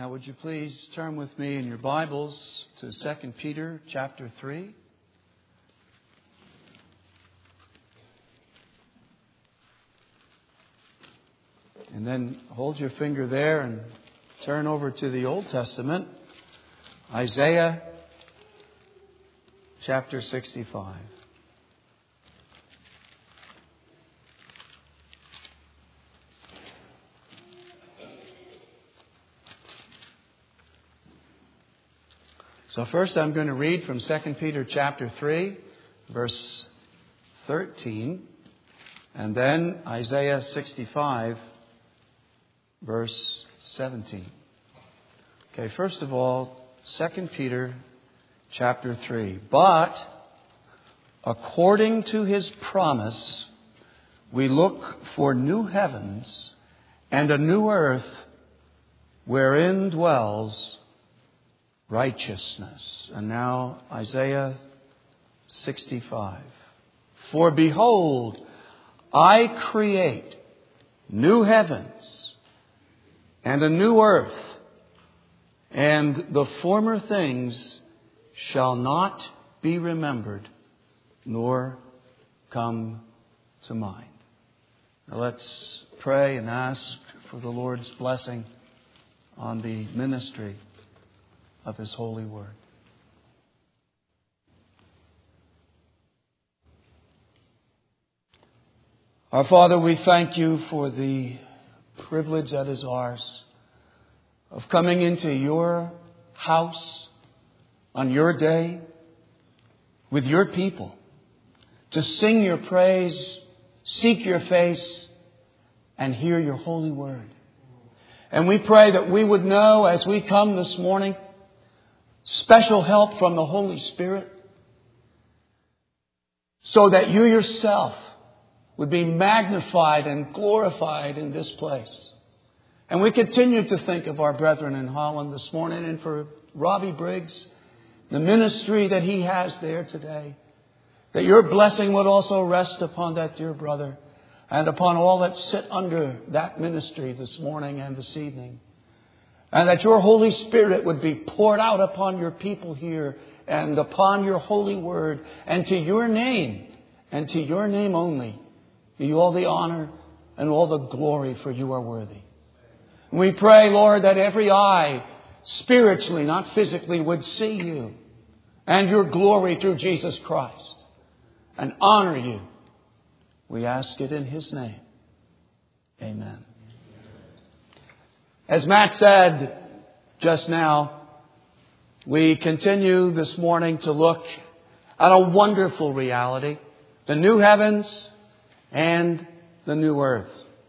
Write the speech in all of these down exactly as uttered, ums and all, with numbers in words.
Now, would you please turn with me in your Bibles to Second Peter chapter three. And then hold your finger there and turn over to the Old Testament, Isaiah chapter sixty-five. So first I'm going to read from Second Peter chapter three, verse thirteen, and then Isaiah sixty-five, verse seventeen. Okay, first of all, Second Peter chapter three. But according to His promise, we look for new heavens and a new earth wherein dwells righteousness. And now Isaiah sixty-five. For behold, I create new heavens and a new earth, and the former things shall not be remembered, nor come to mind. Now let's pray and ask for the Lord's blessing on the ministry of His holy word. Our Father, we thank You for the privilege that is ours of coming into Your house on Your day with Your people to sing Your praise, seek Your face, and hear Your holy word. And we pray that we would know as we come this morning special help from the Holy Spirit, so that You yourself would be magnified and glorified in this place. And we continue to think of our brethren in Holland this morning, and for Robbie Briggs, the ministry that he has there today, that Your blessing would also rest upon that dear brother and upon all that sit under that ministry this morning and this evening. And that Your Holy Spirit would be poured out upon Your people here and upon Your holy word. And to Your name, and to Your name only, be all the honor and all the glory, for You are worthy. And we pray, Lord, that every eye, spiritually, not physically, would see You and Your glory through Jesus Christ and honor You. We ask it in His name. Amen. As Matt said just now, we continue this morning to look at a wonderful reality, the new heavens and the new earth.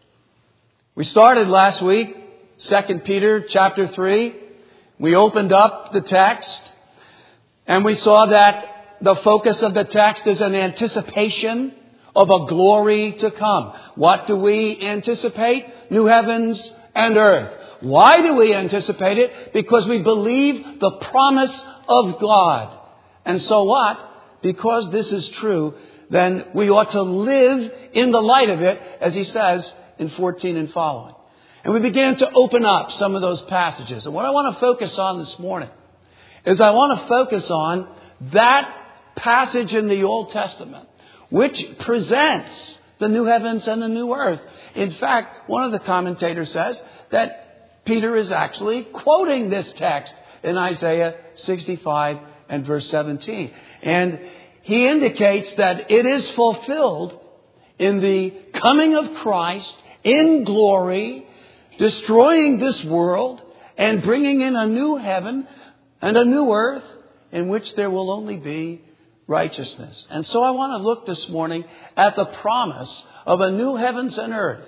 We started last week, Second Peter chapter three. We opened up the text and we saw that the focus of the text is an anticipation of a glory to come. What do we anticipate? New heavens and earth. Why do we anticipate it? Because we believe the promise of God. And so what? Because this is true, then we ought to live in the light of it, as he says in fourteen and following. And we began to open up some of those passages. And what I want to focus on this morning is I want to focus on that passage in the Old Testament, which presents the new heavens and the new earth. In fact, one of the commentators says that Peter is actually quoting this text in Isaiah sixty-five and verse seventeen. And he indicates that it is fulfilled in the coming of Christ in glory, destroying this world and bringing in a new heaven and a new earth in which there will only be righteousness. And so I want to look this morning at the promise of a new heavens and earth.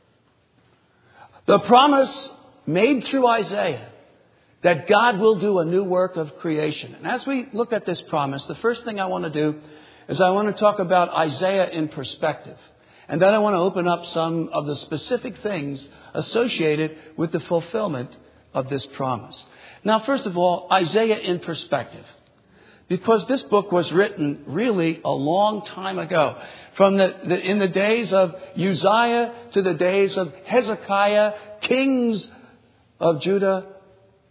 The promise made through Isaiah that God will do a new work of creation. And as we look at this promise, the first thing I want to do is I want to talk about Isaiah in perspective. And then I want to open up some of the specific things associated with the fulfillment of this promise. Now, first of all, Isaiah in perspective. Because this book was written really a long time ago. From the, the in the days of Uzziah to the days of Hezekiah, kings of Judah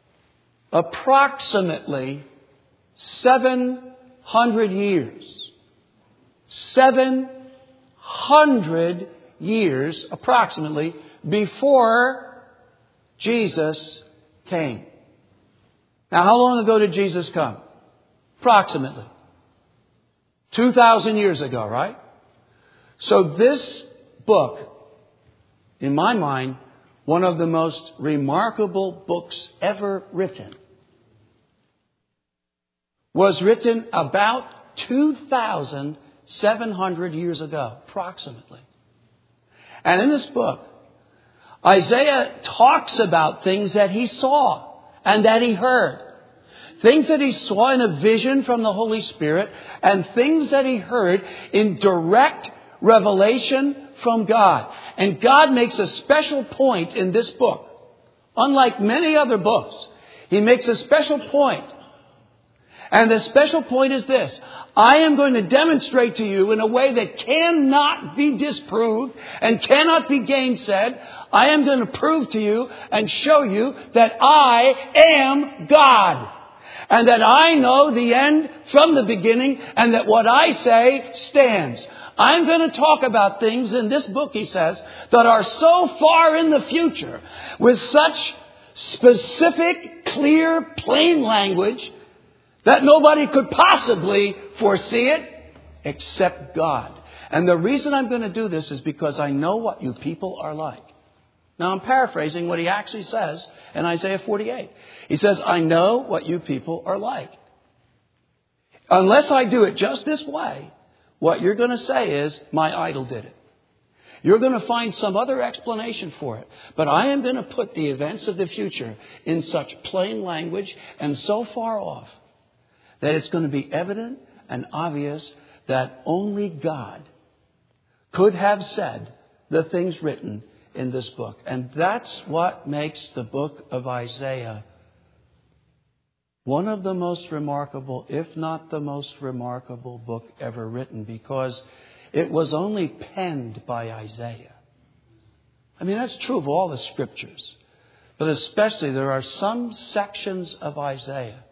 approximately seven hundred years. seven hundred years, approximately, before Jesus came. Now, how long ago did Jesus come? Approximately. two thousand years ago, right? So this book, in my mind, one of the most remarkable books ever written, was written about two thousand seven hundred years ago, approximately. And in this book, Isaiah talks about things that he saw and that he heard. Things that he saw in a vision from the Holy Spirit and things that he heard in direct revelation from God. And God makes a special point in this book. Unlike many other books, he makes a special point. And the special point is this: I am going to demonstrate to you in a way that cannot be disproved and cannot be gainsaid. I am going to prove to you and show you that I am God. And that I know the end from the beginning, and that what I say stands. I'm going to talk about things in this book, he says, that are so far in the future, with such specific, clear, plain language, that nobody could possibly foresee it except God. And the reason I'm going to do this is because I know what you people are like. Now, I'm paraphrasing what he actually says in Isaiah forty-eight. He says, I know what you people are like. Unless I do it just this way, what you're going to say is, my idol did it. You're going to find some other explanation for it. But I am going to put the events of the future in such plain language and so far off that it's going to be evident and obvious that only God could have said the things written in this book. And that's what makes the book of Isaiah one of the most remarkable, if not the most remarkable book ever written, because it was only penned by Isaiah. I mean, that's true of all the scriptures. But especially there are some sections of Isaiah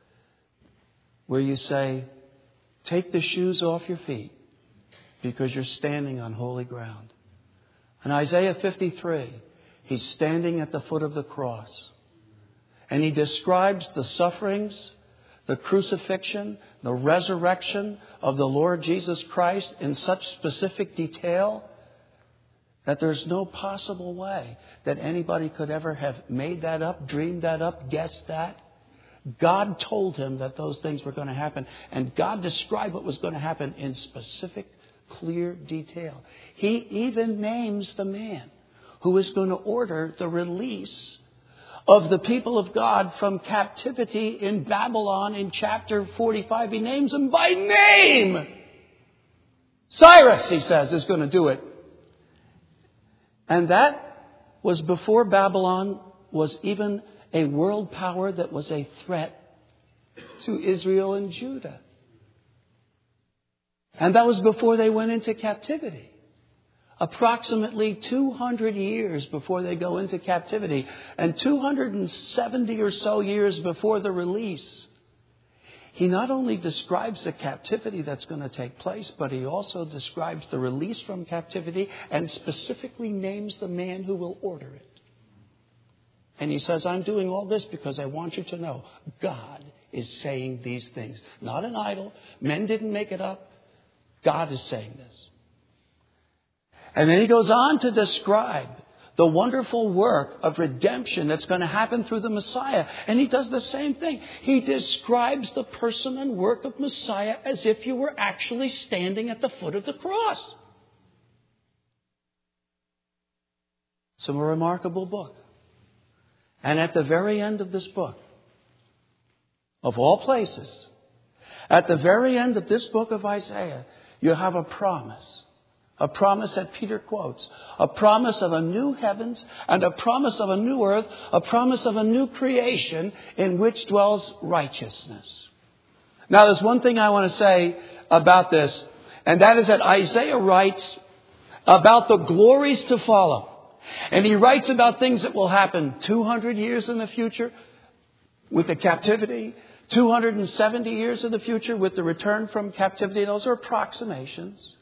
where you say, take the shoes off your feet because you're standing on holy ground. In Isaiah fifty-three, he's standing at the foot of the cross. And he describes the sufferings, the crucifixion, the resurrection of the Lord Jesus Christ in such specific detail that there's no possible way that anybody could ever have made that up, dreamed that up, guessed that. God told him that those things were going to happen. And God described what was going to happen in specific, clear detail. He even names the man who is going to order the release of the people of God from captivity in Babylon in chapter forty-five. He names them by name. Cyrus, he says, is going to do it. And that was before Babylon was even a world power that was a threat to Israel and Judah. And that was before they went into captivity. Approximately two hundred years before they go into captivity, and two hundred seventy or so years before the release. He not only describes the captivity that's going to take place, but he also describes the release from captivity and specifically names the man who will order it. And he says, I'm doing all this because I want you to know God is saying these things. Not an idol. Men didn't make it up. God is saying this. And then he goes on to describe the wonderful work of redemption that's going to happen through the Messiah. And he does the same thing. He describes the person and work of Messiah as if you were actually standing at the foot of the cross. It's a remarkable book. And at the very end of this book, of all places, at the very end of this book of Isaiah, you have a promise. A promise that Peter quotes. A promise of a new heavens and a promise of a new earth. A promise of a new creation in which dwells righteousness. Now, there's one thing I want to say about this. And that is that Isaiah writes about the glories to follow. And he writes about things that will happen two hundred years in the future. with the captivity, two hundred seventy years in the future with the return from captivity. Those are approximations.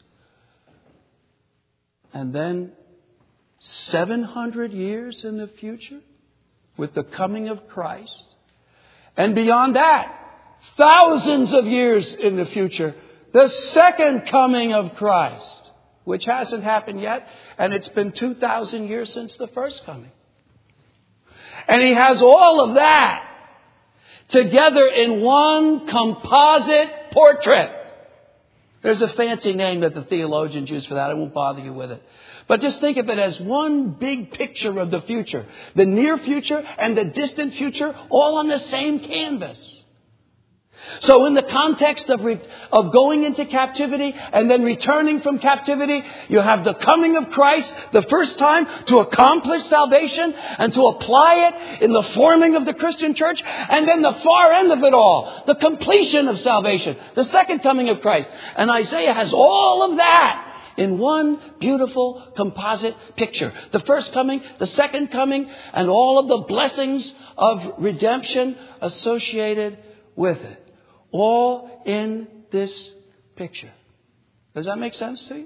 And then seven hundred years in the future with the coming of Christ. And beyond that, thousands of years in the future, the second coming of Christ, which hasn't happened yet, and it's been two thousand years since the first coming. And he has all of that together in one composite portrait. There's a fancy name that the theologians use for that. I won't bother you with it. But just think of it as one big picture of the future. The near future and the distant future all on the same canvas. So in the context of, re- of going into captivity and then returning from captivity, you have the coming of Christ the first time to accomplish salvation and to apply it in the forming of the Christian church. And then the far end of it all, the completion of salvation, the second coming of Christ. And Isaiah has all of that in one beautiful composite picture. The first coming, the second coming, and all of the blessings of redemption associated with it. All in this picture. Does that make sense to you?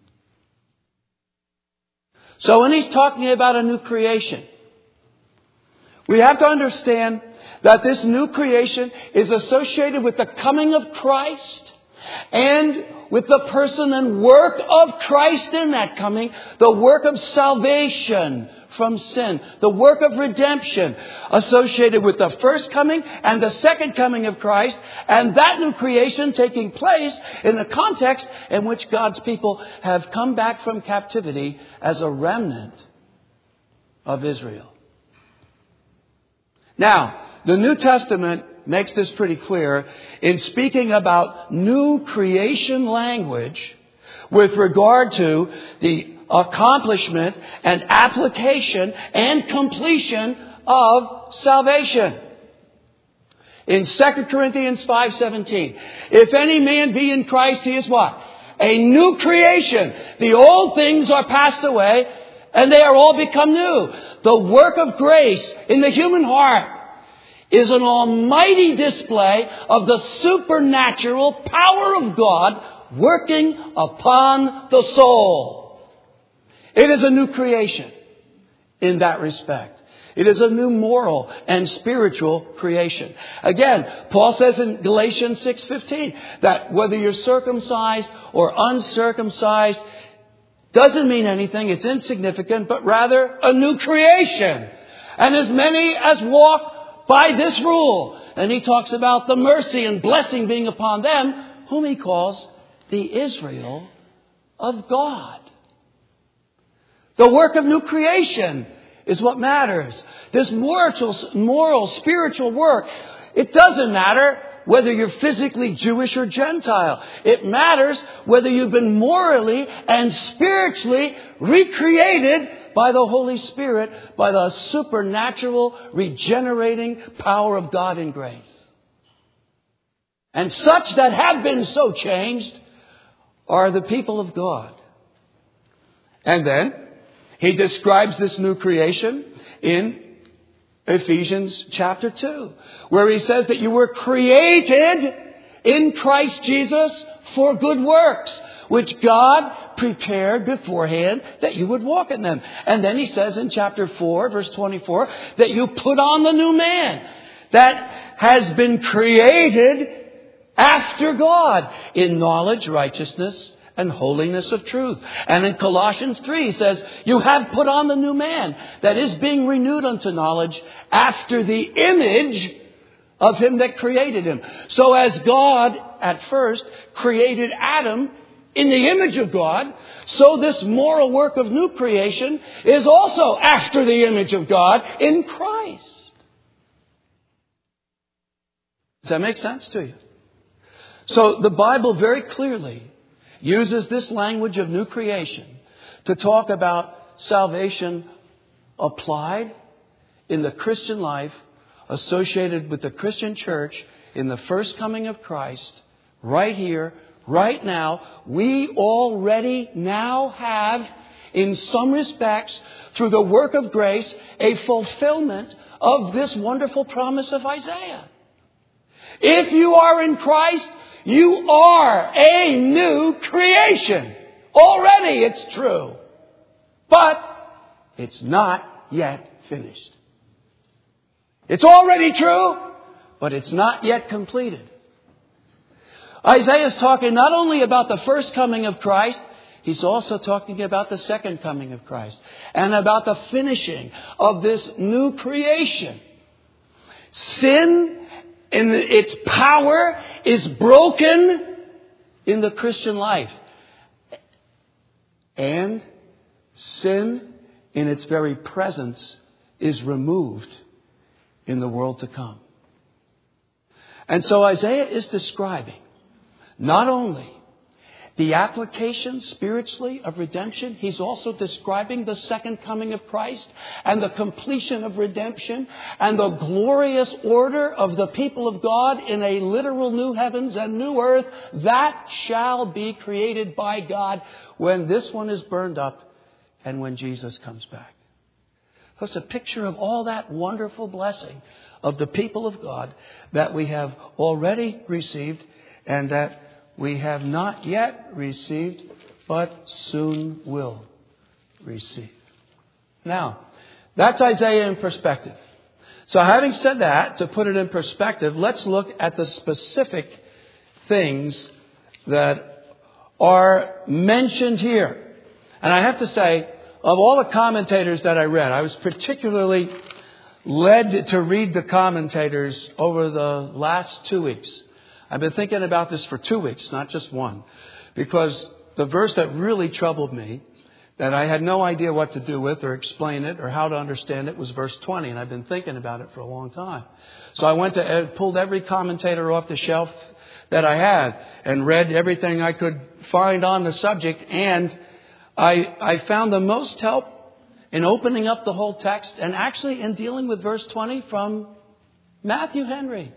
So when he's talking about a new creation, we have to understand that this new creation is associated with the coming of Christ and with the person and work of Christ in that coming, the work of salvation from sin, the work of redemption associated with the first coming and the second coming of Christ, and that new creation taking place in the context in which God's people have come back from captivity as a remnant of Israel. Now, the New Testament makes this pretty clear in speaking about new creation language with regard to the accomplishment and application and completion of salvation. In Second Corinthians five seventeen, if any man be in Christ, he is what? A new creation. The old things are passed away and they are all become new. The work of grace in the human heart is an almighty display of the supernatural power of God working upon the soul. It is a new creation in that respect. It is a new moral and spiritual creation. Again, Paul says in Galatians six fifteen that whether you're circumcised or uncircumcised doesn't mean anything. It's insignificant, but rather a new creation. And as many as walk by this rule, and he talks about the mercy and blessing being upon them, whom he calls the Israel of God. The work of new creation is what matters. This moral, moral, spiritual work, it doesn't matter whether you're physically Jewish or Gentile. It matters whether you've been morally and spiritually recreated by the Holy Spirit, by the supernatural regenerating power of God in grace. And such that have been so changed are the people of God. And then he describes this new creation in Ephesians chapter two, where he says that you were created in Christ Jesus for good works, which God prepared beforehand that you would walk in them. And then he says in chapter four, verse twenty-four, that you put on the new man that has been created after God in knowledge, righteousness, and holiness of truth. And in Colossians three, he says, you have put on the new man that is being renewed unto knowledge after the image of him that created him. So as God at first created Adam in the image of God, so this moral work of new creation is also after the image of God in Christ. Does that make sense to you? So the Bible very clearly uses this language of new creation to talk about salvation applied in the Christian life, associated with the Christian church in the first coming of Christ, right here, right now. We already now have, in some respects, through the work of grace, a fulfillment of this wonderful promise of Isaiah. If you are in Christ, you are a new creation. Already it's true. But it's not yet finished. It's already true, but it's not yet completed. Isaiah is talking not only about the first coming of Christ, he's also talking about the second coming of Christ and about the finishing of this new creation. Sin in its power is broken in the Christian life. And sin in its very presence is removed in the world to come. And so Isaiah is describing not only the application spiritually of redemption, he's also describing the second coming of Christ and the completion of redemption and the glorious order of the people of God in a literal new heavens and new earth that shall be created by God when this one is burned up and when Jesus comes back. So it's a picture of all that wonderful blessing of the people of God that we have already received and that we have not yet received, but soon will receive. Now, that's Isaiah in perspective. So having said that, to put it in perspective, let's look at the specific things that are mentioned here. And I have to say, of all the commentators that I read, I was particularly led to read the commentators over the last two weeks. I've been thinking about this for two weeks, not just one. Because the verse that really troubled me, that I had no idea what to do with or explain it or how to understand it, was verse twenty. And I've been thinking about it for a long time. So I went to, pulled every commentator off the shelf that I had and read everything I could find on the subject. And I, I found the most help in opening up the whole text and actually in dealing with verse twenty from Matthew Henry.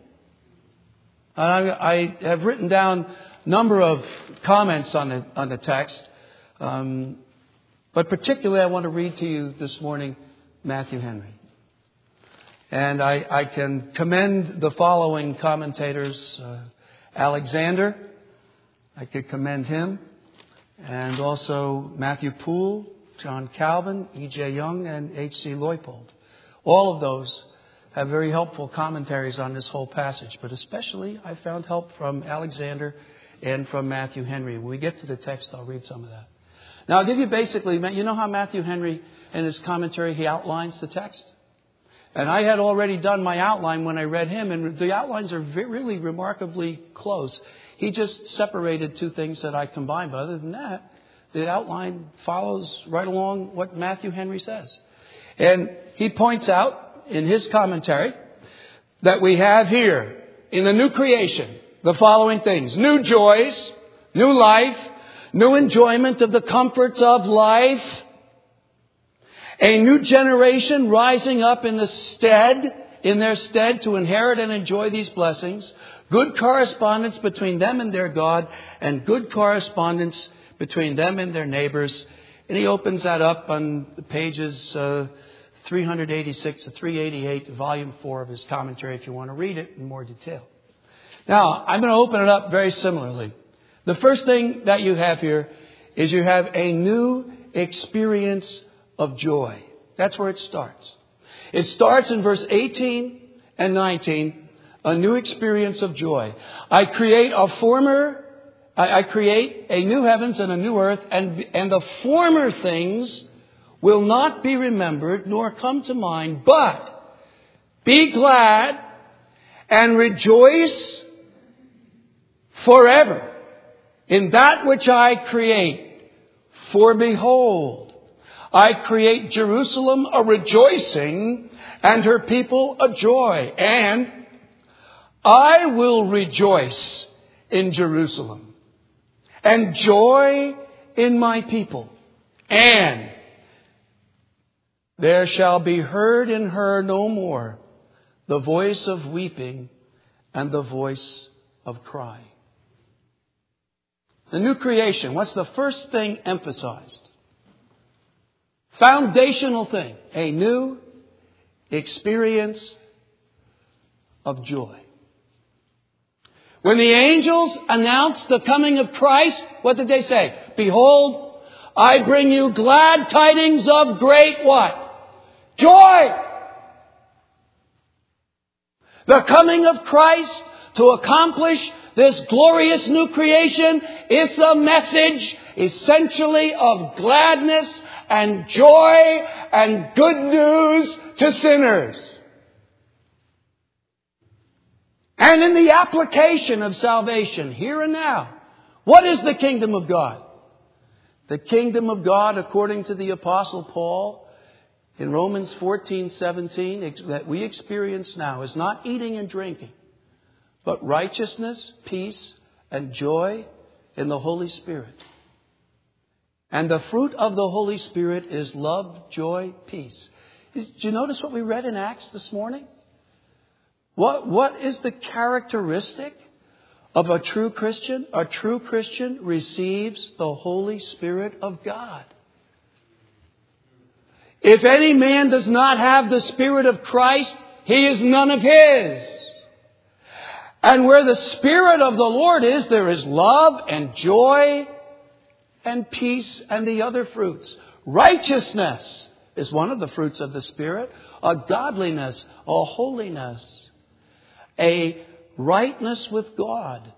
I, I have written down a number of comments on the, on the text. Um, but particularly I want to read to you this morning Matthew Henry. And I, I can commend the following commentators. Uh, Alexander, I could commend him. And also Matthew Poole, John Calvin, E J Young, and H C Leupold. All of those have very helpful commentaries on this whole passage. But especially I found help from Alexander and from Matthew Henry. When we get to the text, I'll read some of that. Now I'll give you basically, you know how Matthew Henry in his commentary, he outlines the text? And I had already done my outline when I read him, and the outlines are really remarkably close. He just separated two things that I combined. But other than that, the outline follows right along what Matthew Henry says. And he points out in his commentary that we have here in the new creation the following things: new joys, new life, new enjoyment of the comforts of life, a new generation rising up in the stead, in their stead to inherit and enjoy these blessings, good correspondence between them and their God, and good correspondence between them and their neighbors. And he opens that up on the pages uh, three eighty-six to three eighty-eight, volume four of his commentary, if you want to read it in more detail. Now, I'm going to open it up very similarly. The first thing that you have here is you have a new experience of joy. That's where it starts. It starts in verse eighteen and nineteen, a new experience of joy. I create a former, I, I create a new heavens and a new earth, and, and the former things will not be remembered nor come to mind, but be glad and rejoice forever in that which I create. For behold, I create Jerusalem a rejoicing and her people a joy. And I will rejoice in Jerusalem and joy in my people. And there shall be heard in her no more the voice of weeping and the voice of crying. The new creation, what's the first thing emphasized? Foundational thing. A new experience of joy. When the angels announced the coming of Christ, what did they say? Behold, I bring you glad tidings of great what? Joy! The coming of Christ to accomplish this glorious new creation is a message essentially of gladness and joy and good news to sinners. And in the application of salvation, here and now, what is the kingdom of God? The kingdom of God, according to the Apostle Paul, in Romans fourteen seventeen, that we experience now, is not eating and drinking, but righteousness, peace, and joy in the Holy Spirit. And the fruit of the Holy Spirit is love, joy, peace. Did you notice what we read in Acts this morning? What, what is the characteristic of a true Christian? A true Christian receives the Holy Spirit of God. If any man does not have the Spirit of Christ, he is none of his. And where the Spirit of the Lord is, there is love and joy and peace and the other fruits. Righteousness is one of the fruits of the Spirit. A godliness, a holiness, a rightness with God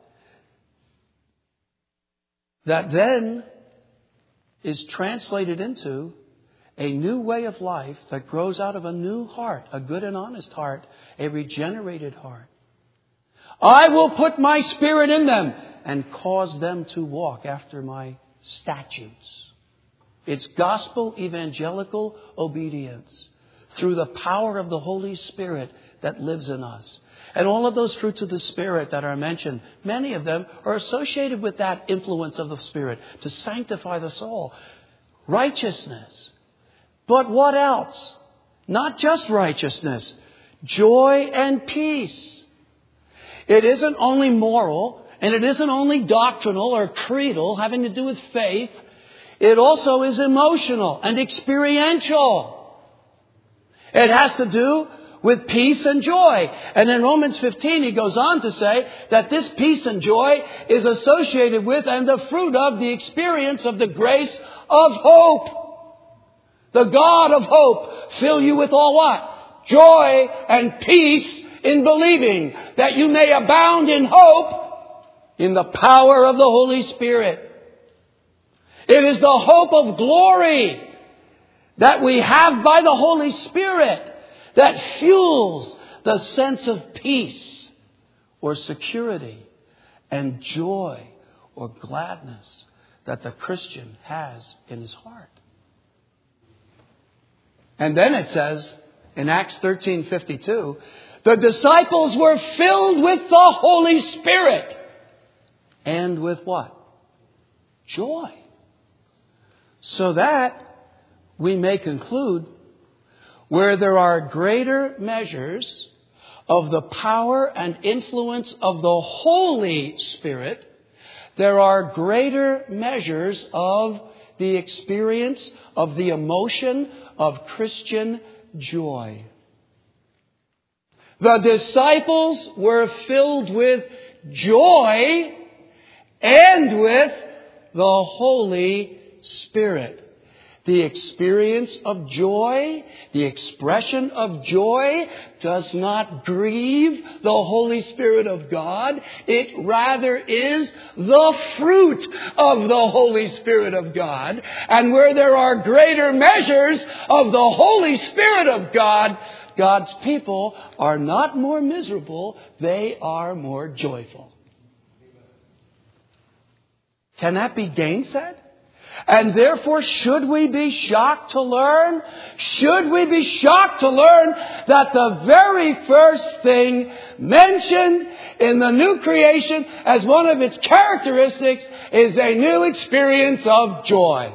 that then is translated into a new way of life that grows out of a new heart, a good and honest heart, a regenerated heart. I will put my Spirit in them and cause them to walk after my statutes. It's gospel evangelical obedience through the power of the Holy Spirit that lives in us. And all of those fruits of the Spirit that are mentioned, many of them are associated with that influence of the Spirit to sanctify the soul. Righteousness. But what else? Not just righteousness. Joy and peace. It isn't only moral, and it isn't only doctrinal or creedal, having to do with faith. It also is emotional and experiential. It has to do with peace and joy. And in Romans fifteen, he goes on to say that this peace and joy is associated with and the fruit of the experience of the grace of hope. The God of hope fill you with all what? Joy and peace in believing, that you may abound in hope in the power of the Holy Spirit. It is the hope of glory that we have by the Holy Spirit that fuels the sense of peace or security and joy or gladness that the Christian has in his heart. And then it says in Acts thirteen fifty-two, the disciples were filled with the Holy Spirit. And with what? Joy. So that we may conclude, where there are greater measures of the power and influence of the Holy Spirit, there are greater measures of the experience of the emotion of Christian joy. The disciples were filled with joy and with the Holy Spirit. The experience of joy, the expression of joy does not grieve the Holy Spirit of God. It rather is the fruit of the Holy Spirit of God. And where there are greater measures of the Holy Spirit of God, God's people are not more miserable, they are more joyful. Can that be gainsaid? And therefore, should we be shocked to learn? Should we be shocked to learn that the very first thing mentioned in the new creation as one of its characteristics is a new experience of joy?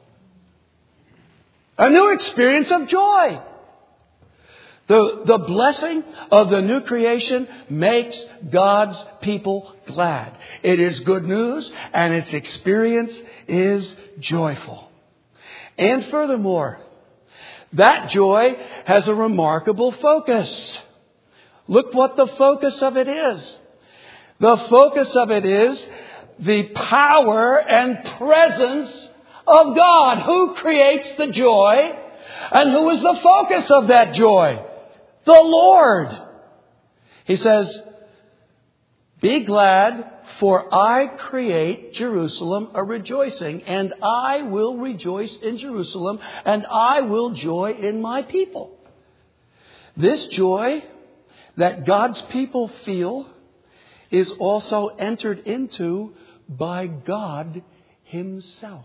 A new experience of joy. The, the blessing of the new creation makes God's people glad. It is good news, and its experience is joyful. And furthermore, That joy has a remarkable focus. Look what the focus of it is. The focus of it is the power and presence of God. Who creates the joy? And who is the focus of that joy? The Lord. He says, be glad, for I create Jerusalem a rejoicing, and I will rejoice in Jerusalem, and I will joy in my people. This joy that God's people feel is also entered into by God Himself.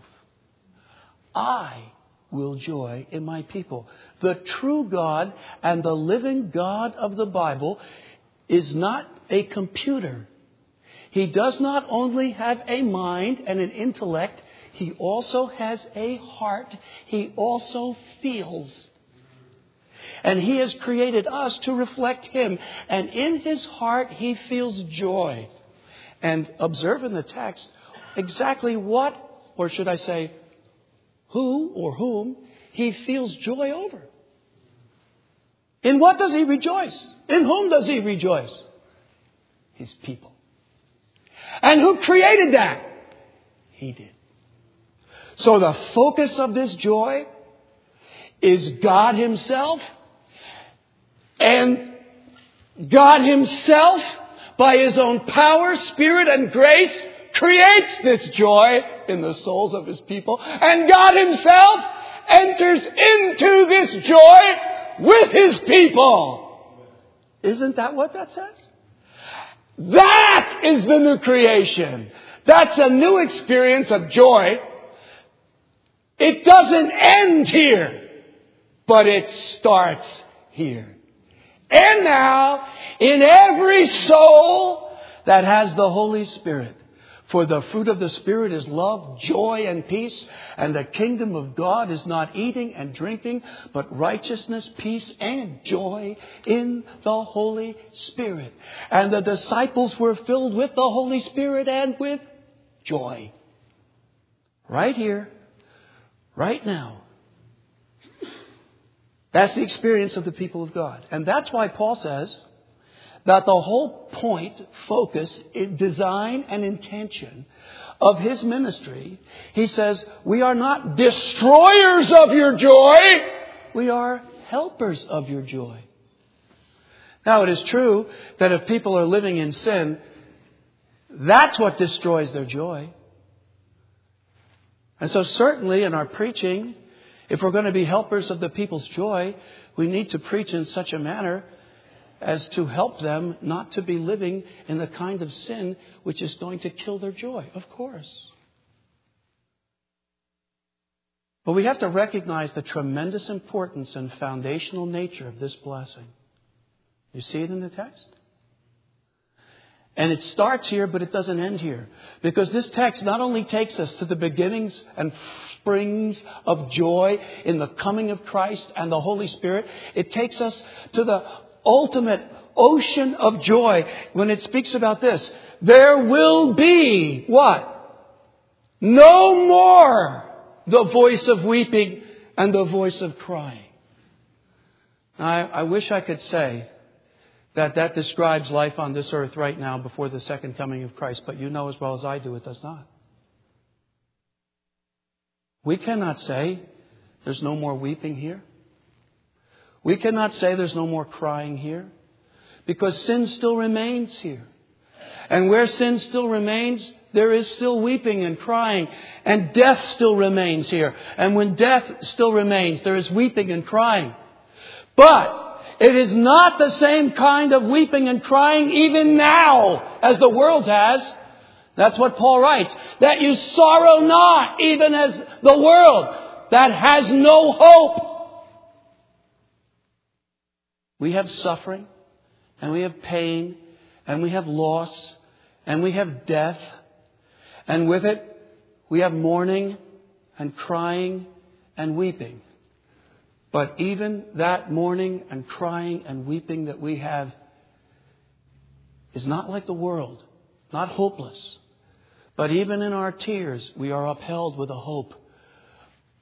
I will joy in my people. The true God and the living God of the Bible is not a computer. He does not only have a mind and an intellect, He also has a heart. He also feels. And He has created us to reflect Him. And in His heart, He feels joy. And observe in the text exactly what, or should I say, who or whom He feels joy over. In what does He rejoice? In whom does He rejoice? His people. And who created that? He did. So the focus of this joy is God Himself. And God Himself, by His own power, Spirit, and grace, creates this joy in the souls of His people. And God Himself enters into this joy with His people. Isn't that what that says? That is the new creation. That's a new experience of joy. It doesn't end here, but it starts here. And now, in every soul that has the Holy Spirit. For the fruit of the Spirit is love, joy, and peace. And the kingdom of God is not eating and drinking, but righteousness, peace, and joy in the Holy Spirit. And the disciples were filled with the Holy Spirit and with joy. Right here, right now. That's the experience of the people of God. And that's why Paul says that the whole point, focus, design, and intention of his ministry, he says, we are not destroyers of your joy. We are helpers of your joy. Now, it is true that if people are living in sin, that's what destroys their joy. And so certainly in our preaching, if we're going to be helpers of the people's joy, we need to preach in such a manner as to help them not to be living in the kind of sin which is going to kill their joy, of course. But we have to recognize the tremendous importance and foundational nature of this blessing. You see it in the text? And it starts here, but it doesn't end here. Because this text not only takes us to the beginnings and springs of joy in the coming of Christ and the Holy Spirit, it takes us to the ultimate ocean of joy when it speaks about this. There will be what? No more the voice of weeping and the voice of crying. I, I wish I could say that that describes life on this earth right now before the second coming of Christ. But you know as well as I do, it does not. We cannot say there's no more weeping here. We cannot say there's no more crying here. Because sin still remains here. And where sin still remains, there is still weeping and crying. And death still remains here. And when death still remains, there is weeping and crying. But it is not the same kind of weeping and crying even now as the world has. That's what Paul writes. That you sorrow not, even as the world that has no hope. We have suffering, and we have pain, and we have loss, and we have death. And with it, we have mourning and crying and weeping. But even that mourning and crying and weeping that we have is not like the world, not hopeless. But even in our tears, we are upheld with a hope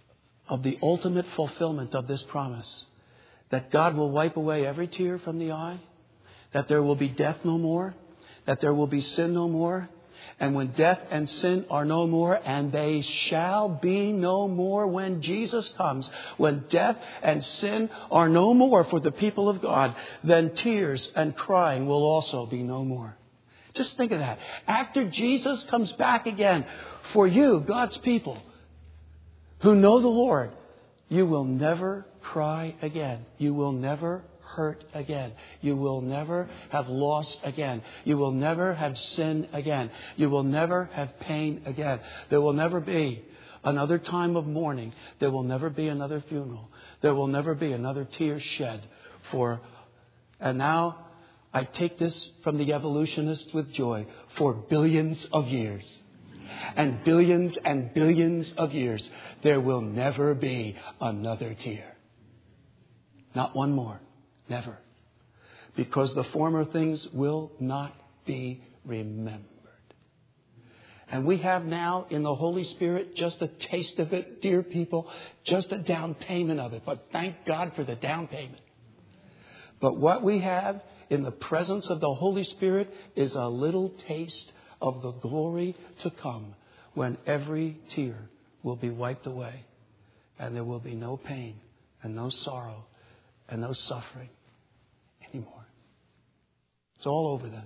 of the ultimate fulfillment of this promise. That God will wipe away every tear from the eye. That there will be death no more. That there will be sin no more. And when death and sin are no more, and they shall be no more when Jesus comes, when death and sin are no more for the people of God, then tears and crying will also be no more. Just think of that. After Jesus comes back again, for you, God's people, who know the Lord, you will never cry again. You will never hurt again. You will never have loss again. You will never have sin again. You will never have pain again. There will never be another time of mourning. There will never be another funeral. There will never be another tear shed for, and now I take this from the evolutionists with joy, for billions of years. And billions and billions of years, there will never be another tear. Not one more. Never. Because the former things will not be remembered. And we have now in the Holy Spirit just a taste of it, dear people, just a down payment of it. But thank God for the down payment. But what we have in the presence of the Holy Spirit is a little taste of the glory to come, when every tear will be wiped away and there will be no pain and no sorrow and no suffering anymore. It's all over then.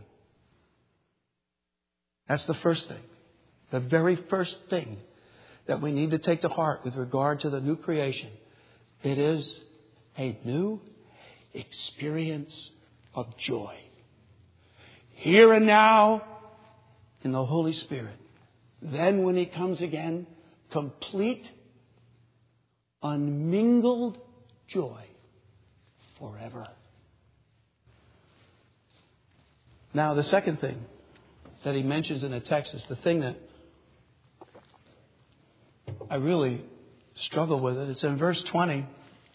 That's the first thing. The very first thing that we need to take to heart with regard to the new creation. It is a new experience of joy. Here and now in the Holy Spirit. Then when He comes again, complete, unmingled joy forever. Now, the second thing that He mentions in the text is the thing that I really struggle with it. It's in verse twenty.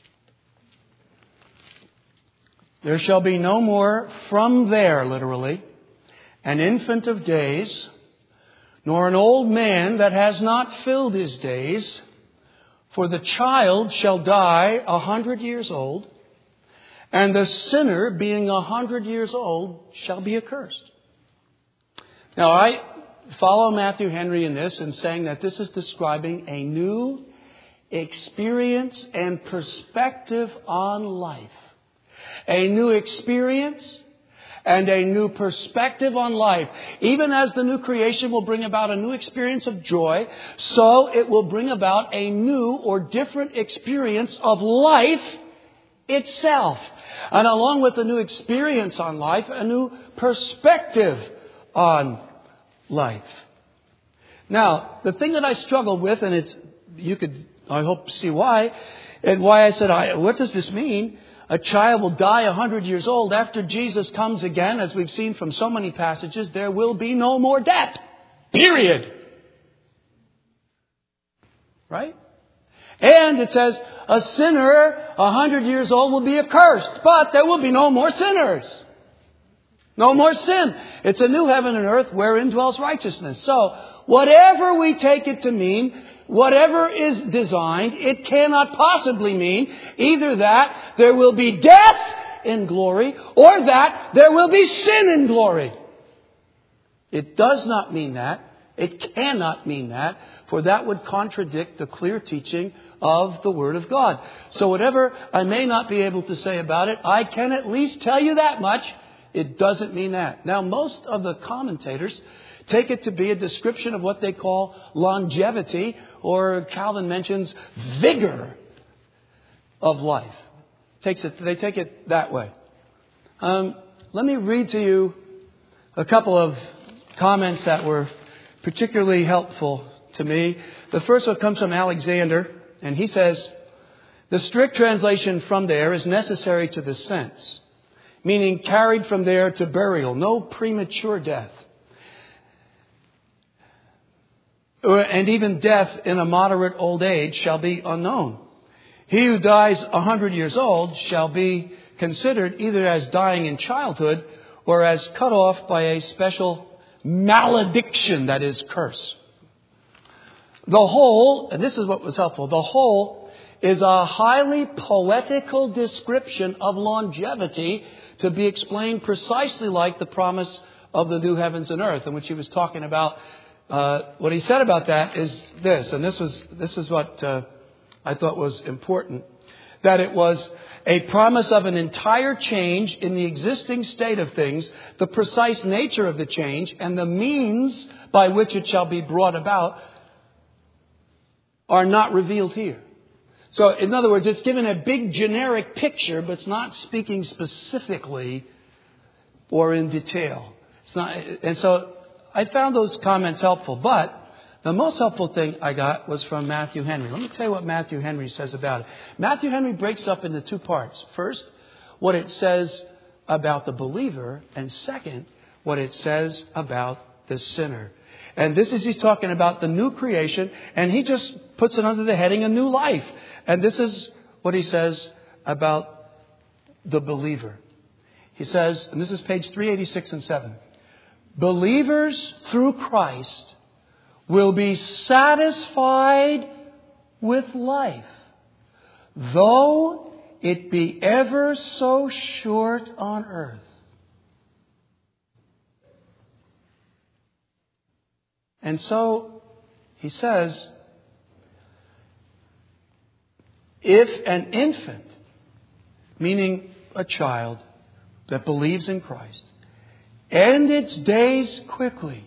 There shall be no more from there, literally, an infant of days, nor an old man that has not filled his days. For the child shall die a hundred years old, and the sinner, being a hundred years old, shall be accursed. Now, I follow Matthew Henry in this in saying that this is describing a new experience and perspective on life. A new experience and a new perspective on life. Even as the new creation will bring about a new experience of joy, so it will bring about a new or different experience of life itself. And along with the new experience on life, a new perspective on life. Now, the thing that I struggle with, and it's, you could, I hope, see why, and why I said, I, what does this mean? A child will die a hundred years old. After Jesus comes again, as we've seen from so many passages, there will be no more death. Period. Right? And it says, a sinner a hundred years old will be accursed. But there will be no more sinners. No more sin. It's a new heaven and earth wherein dwells righteousness. So, whatever we take it to mean, whatever is designed, it cannot possibly mean either that there will be death in glory or that there will be sin in glory. It does not mean that. It cannot mean that, for that would contradict the clear teaching of the Word of God. So whatever I may not be able to say about it, I can at least tell you that much. It doesn't mean that. Now, most of the commentators take it to be a description of what they call longevity, or Calvin mentions vigor of life. Takes it, they take it that way. Um, let me read to you a couple of comments that were particularly helpful to me. The first one comes from Alexander, and he says, the strict translation from there is necessary to the sense, meaning carried from there to burial, no premature death. And even death in a moderate old age shall be unknown. He who dies a hundred years old shall be considered either as dying in childhood or as cut off by a special malediction, that is, curse. The whole, and this is what was helpful, the whole is a highly poetical description of longevity to be explained precisely like the promise of the new heavens and earth, in which he was talking about. Uh, what he said about that is this, and this was this is what uh, I thought was important, that it was a promise of an entire change in the existing state of things, the precise nature of the change, and the means by which it shall be brought about are not revealed here. So, in other words, it's given a big generic picture, but it's not speaking specifically or in detail. It's not, and so I found those comments helpful. But the most helpful thing I got was from Matthew Henry. Let me tell you what Matthew Henry says about it. Matthew Henry breaks up into two parts. First, what it says about the believer, and second, what it says about the sinner. And this is, he's talking about the new creation, and he just puts it under the heading, a new life. And this is what he says about the believer. He says, and this is page three eighty-six and seven, believers through Christ will be satisfied with life, though it be ever so short on earth. And so, he says, if an infant, meaning a child that believes in Christ, end its days quickly,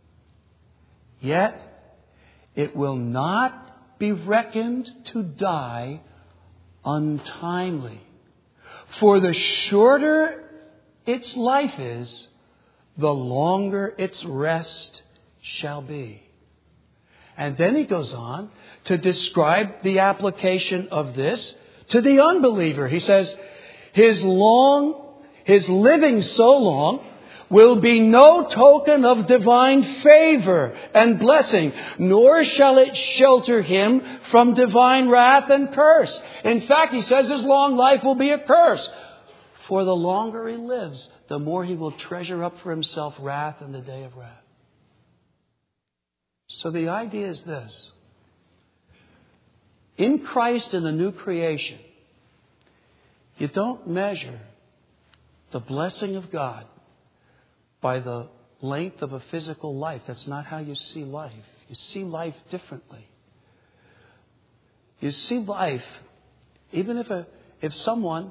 yet it will not be reckoned to die untimely. For the shorter its life is, the longer its rest shall be. And then he goes on to describe the application of this to the unbeliever. He says, his long, his living so long will be no token of divine favor and blessing, nor shall it shelter him from divine wrath and curse. In fact, he says his long life will be a curse. For the longer he lives, the more he will treasure up for himself wrath in the day of wrath. So the idea is this. In Christ in the new creation, you don't measure the blessing of God by the length of a physical life. That's not how you see life. You see life differently. You see life, even if a, if someone,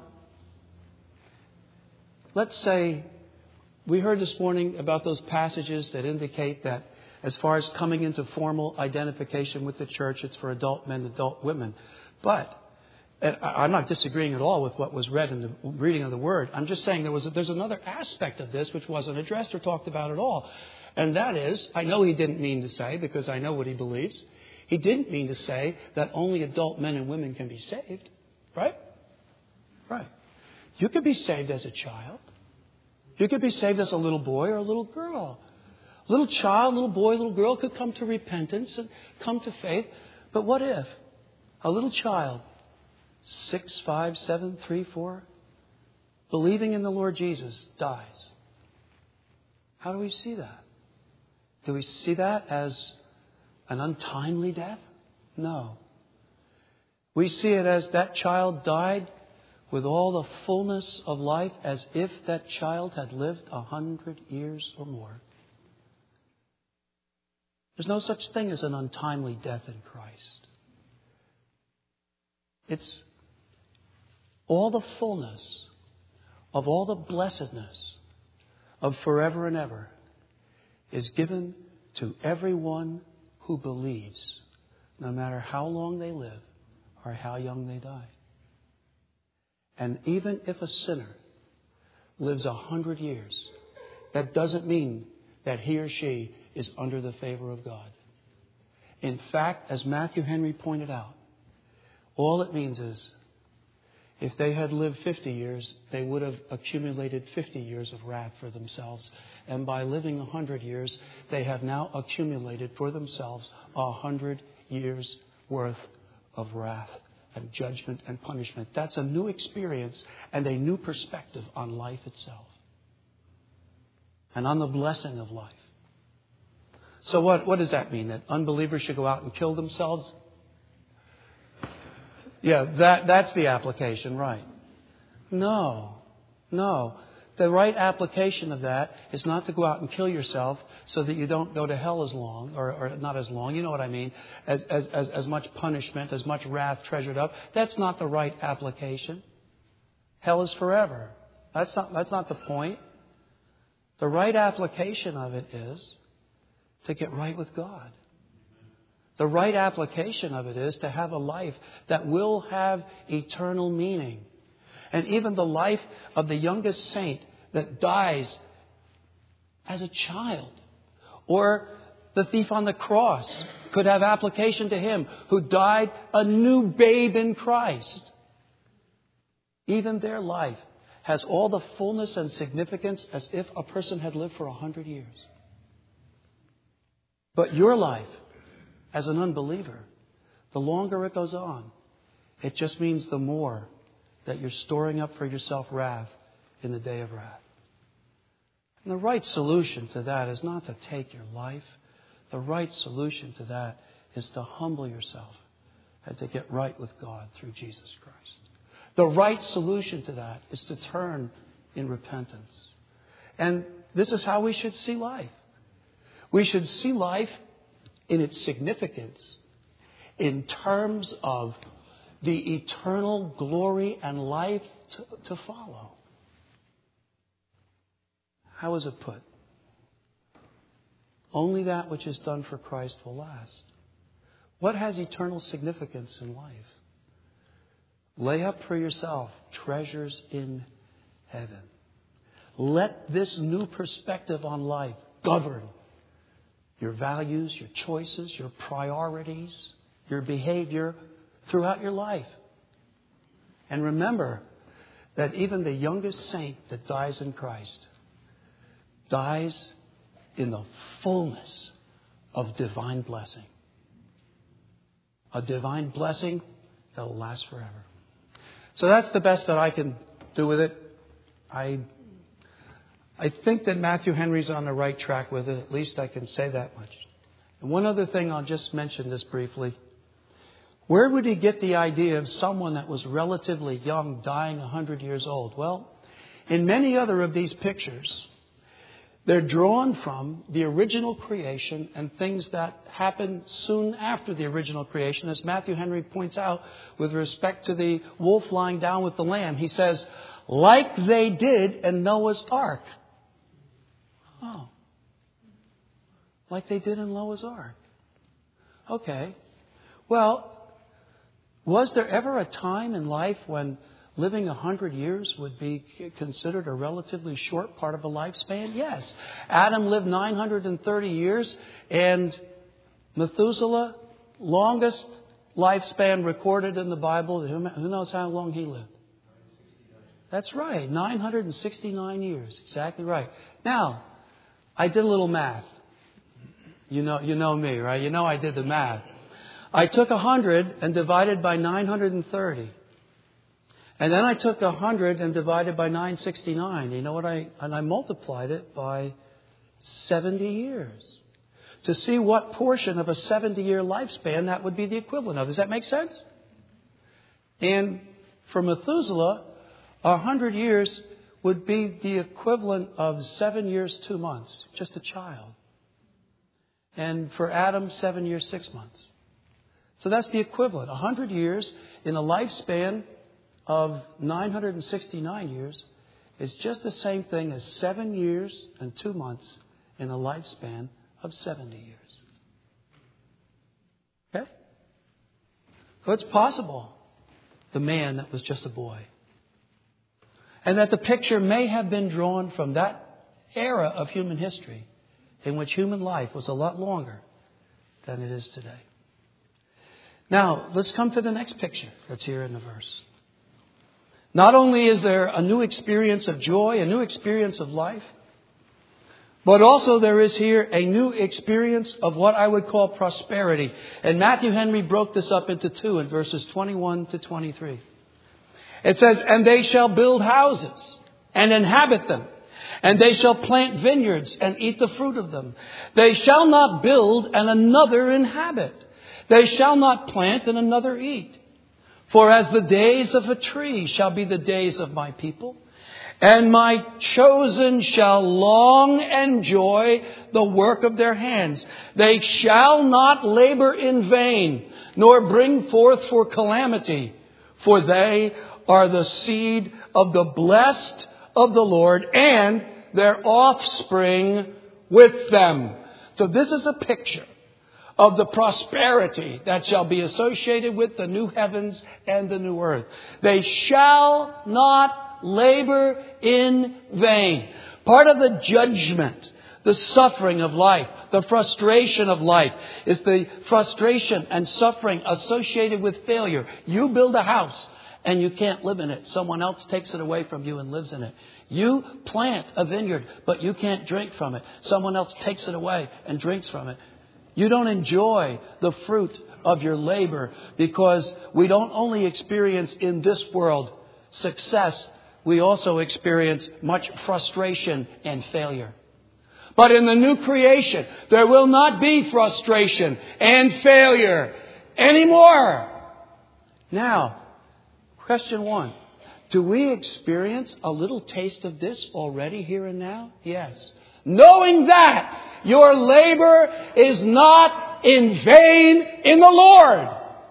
let's say, we heard this morning about those passages that indicate that as far as coming into formal identification with the church, it's for adult men, adult women. But and I'm not disagreeing at all with what was read in the reading of the Word. I'm just saying there was a, there's another aspect of this which wasn't addressed or talked about at all. And that is, I know he didn't mean to say, because I know what he believes, he didn't mean to say that only adult men and women can be saved. Right? Right. You could be saved as a child. You could be saved as a little boy or a little girl. A little child, little boy, little girl could come to repentance and come to faith. But what if a little child, six, five, seven, three, four, believing in the Lord Jesus, dies? How do we see that? Do we see that as an untimely death? No. We see it as that child died with all the fullness of life, as if that child had lived a hundred years or more. There's no such thing as an untimely death in Christ. It's all the fullness of all the blessedness of forever and ever is given to everyone who believes, no matter how long they live or how young they die. And even if a sinner lives a hundred years, that doesn't mean that he or she is under the favor of God. In fact, as Matthew Henry pointed out, all it means is if they had lived fifty years, they would have accumulated fifty years of wrath for themselves. And by living a hundred years, they have now accumulated for themselves a hundred years worth of wrath and judgment and punishment. That's a new experience and a new perspective on life itself and on the blessing of life. So what, what does that mean? That unbelievers should go out and kill themselves? Yeah, that, that's the application, right. No, no. The right application of that is not to go out and kill yourself so that you don't go to hell as long, or, or not as long, you know what I mean, as, as, as, as much punishment, as much wrath treasured up. That's not the right application. Hell is forever. That's not, that's not the point. The right application of it is to get right with God. The right application of it is to have a life that will have eternal meaning. And even the life of the youngest saint that dies as a child, or the thief on the cross, could have application to him who died a new babe in Christ. Even their life has all the fullness and significance as if a person had lived for a hundred years. But your life, as an unbeliever, the longer it goes on, it just means the more that you're storing up for yourself wrath in the day of wrath. And the right solution to that is not to take your life. The right solution to that is to humble yourself and to get right with God through Jesus Christ. The right solution to that is to turn in repentance. And this is how we should see life. We should see life in its significance in terms of the eternal glory and life to, to follow. How is it put? Only that which is done for Christ will last. What has eternal significance in life? Lay up for yourself treasures in heaven. Let this new perspective on life govern your values, your choices, your priorities, your behavior throughout your life. And remember that even the youngest saint that dies in Christ dies in the fullness of divine blessing. A divine blessing that will last forever. So that's the best that I can do with it. I I think that Matthew Henry's on the right track with it. At least I can say that much. And one other thing, I'll just mention this briefly. Where would he get the idea of someone that was relatively young dying one hundred years old? Well, in many other of these pictures, they're drawn from the original creation and things that happened soon after the original creation. As Matthew Henry points out with respect to the wolf lying down with the lamb, he says, like they did in Noah's Ark. Oh. Like they did in Noah's Ark. Okay. Well, was there ever a time in life when living a hundred years would be considered a relatively short part of a lifespan? Yes. Adam lived nine hundred thirty years, and Methuselah, longest lifespan recorded in the Bible. Who knows how long he lived? That's right. nine hundred sixty-nine years. Exactly right. Now, I did a little math. You know, you know me, right? You know I did the math. I took one hundred and divided by nine hundred thirty. And then I took one hundred and divided by nine hundred sixty-nine. You know what I... And I multiplied it by seventy years. To see what portion of a seventy-year lifespan that would be the equivalent of. Does that make sense? And for Methuselah, one hundred years would be the equivalent of seven years, two months. Just a child. And for Adam, seven years, six months. So that's the equivalent. one hundred years in a lifespan of nine hundred sixty-nine years is just the same thing as seven years and two months in a lifespan of seventy years. Okay? So it's possible the man that was just a boy. And that the picture may have been drawn from that era of human history in which human life was a lot longer than it is today. Now, let's come to the next picture that's here in the verse. Not only is there a new experience of joy, a new experience of life, but also there is here a new experience of what I would call prosperity. And Matthew Henry broke this up into two in verses twenty-one to twenty-three. It says, and they shall build houses and inhabit them, and they shall plant vineyards and eat the fruit of them. They shall not build and another inhabit. They shall not plant and another eat. For as the days of a tree shall be the days of my people, and my chosen shall long enjoy the work of their hands. They shall not labor in vain, nor bring forth for calamity, for they are the seed of the blessed of the Lord, and their offspring with them. So this is a picture of the prosperity that shall be associated with the new heavens and the new earth. They shall not labor in vain. Part of the judgment, the suffering of life, the frustration of life, is the frustration and suffering associated with failure. You build a house and you can't live in it. Someone else takes it away from you and lives in it. You plant a vineyard, but you can't drink from it. Someone else takes it away and drinks from it. You don't enjoy the fruit of your labor, because we don't only experience in this world success, we also experience much frustration and failure. But in the new creation, there will not be frustration and failure anymore. Now, question one. Do we experience a little taste of this already here and now? Yes. Knowing that your labor is not in vain in the Lord.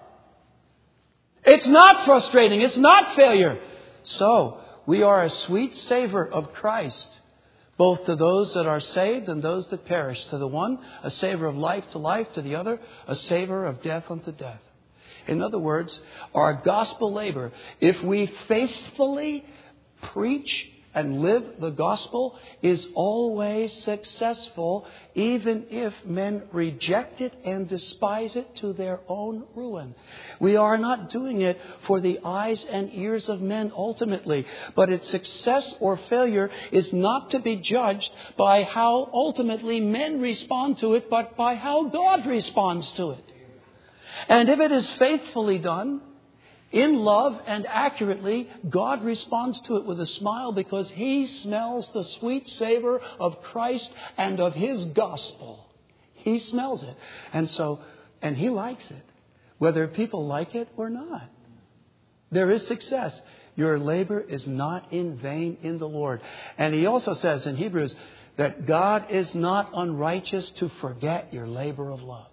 It's not frustrating. It's not failure. So, we are a sweet savor of Christ, both to those that are saved and those that perish. To the one, a savor of life to life. To the other, a savor of death unto death. In other words, our gospel labor, if we faithfully preach and live the gospel, is always successful, even if men reject it and despise it to their own ruin. We are not doing it for the eyes and ears of men ultimately, but its success or failure is not to be judged by how ultimately men respond to it, but by how God responds to it. And if it is faithfully done, in love and accurately, God responds to it with a smile, because He smells the sweet savor of Christ and of His gospel. He smells it. And so, and He likes it, whether people like it or not. There is success. Your labor is not in vain in the Lord. And He also says in Hebrews that God is not unrighteous to forget your labor of love.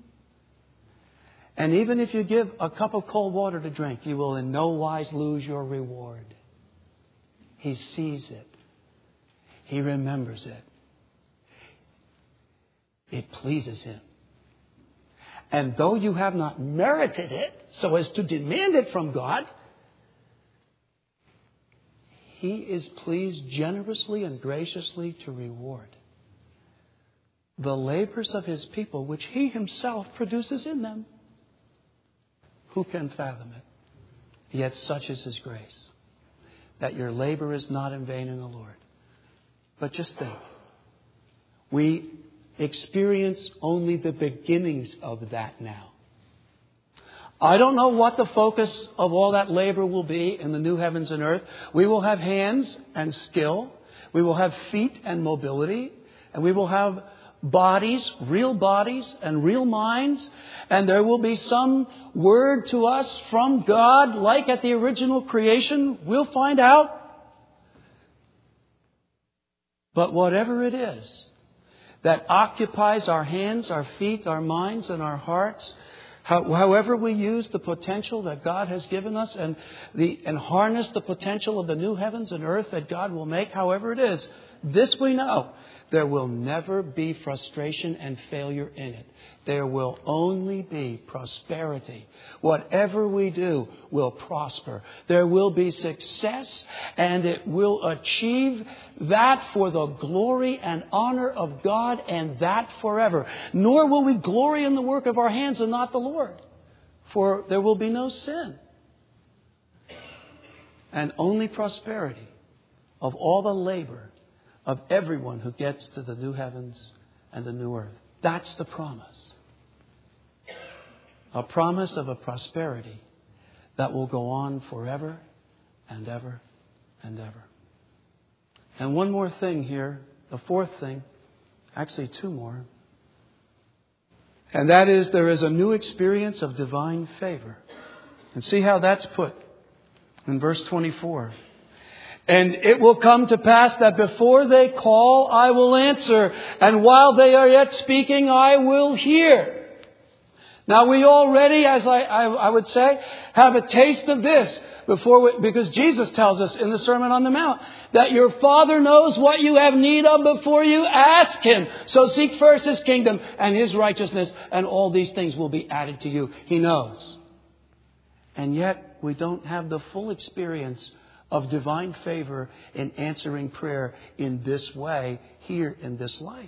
And even if you give a cup of cold water to drink, you will in no wise lose your reward. He sees it. He remembers it. It pleases Him. And though you have not merited it so as to demand it from God, He is pleased generously and graciously to reward the labors of His people, which He Himself produces in them. Who can fathom it? Yet such is His grace, that your labor is not in vain in the Lord. But just think, we experience only the beginnings of that now. I don't know what the focus of all that labor will be in the new heavens and earth. We will have hands and skill. We will have feet and mobility. And we will have bodies, real bodies and real minds. And there will be some word to us from God, like at the original creation. We'll find out. But whatever it is that occupies our hands, our feet, our minds, and our hearts, how, however we use the potential that God has given us and, the, and harness the potential of the new heavens and earth that God will make, however it is, this we know. There will never be frustration and failure in it. There will only be prosperity. Whatever we do will prosper. There will be success, and it will achieve that for the glory and honor of God, and that forever. Nor will we glory in the work of our hands and not the Lord, for there will be no sin. And only prosperity of all the labor of everyone who gets to the new heavens and the new earth. That's the promise. A promise of a prosperity that will go on forever and ever and ever. And one more thing here, the fourth thing, actually two more. And that is, there is a new experience of divine favor. And see how that's put in verse twenty-four. And it will come to pass that before they call, I will answer. And while they are yet speaking, I will hear. Now we already, as I, I, I would say, have a taste of this before we, because Jesus tells us in the Sermon on the Mount that your Father knows what you have need of before you ask Him. So seek first His kingdom and His righteousness, and all these things will be added to you. He knows. And yet we don't have the full experience of divine favor in answering prayer in this way here in this life.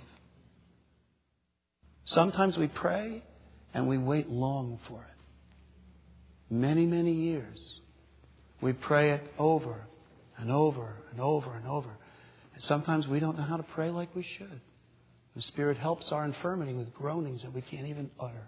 Sometimes we pray and we wait long for it. Many, many years. We pray it over and over and over and over. And sometimes we don't know how to pray like we should. The Spirit helps our infirmity with groanings that we can't even utter.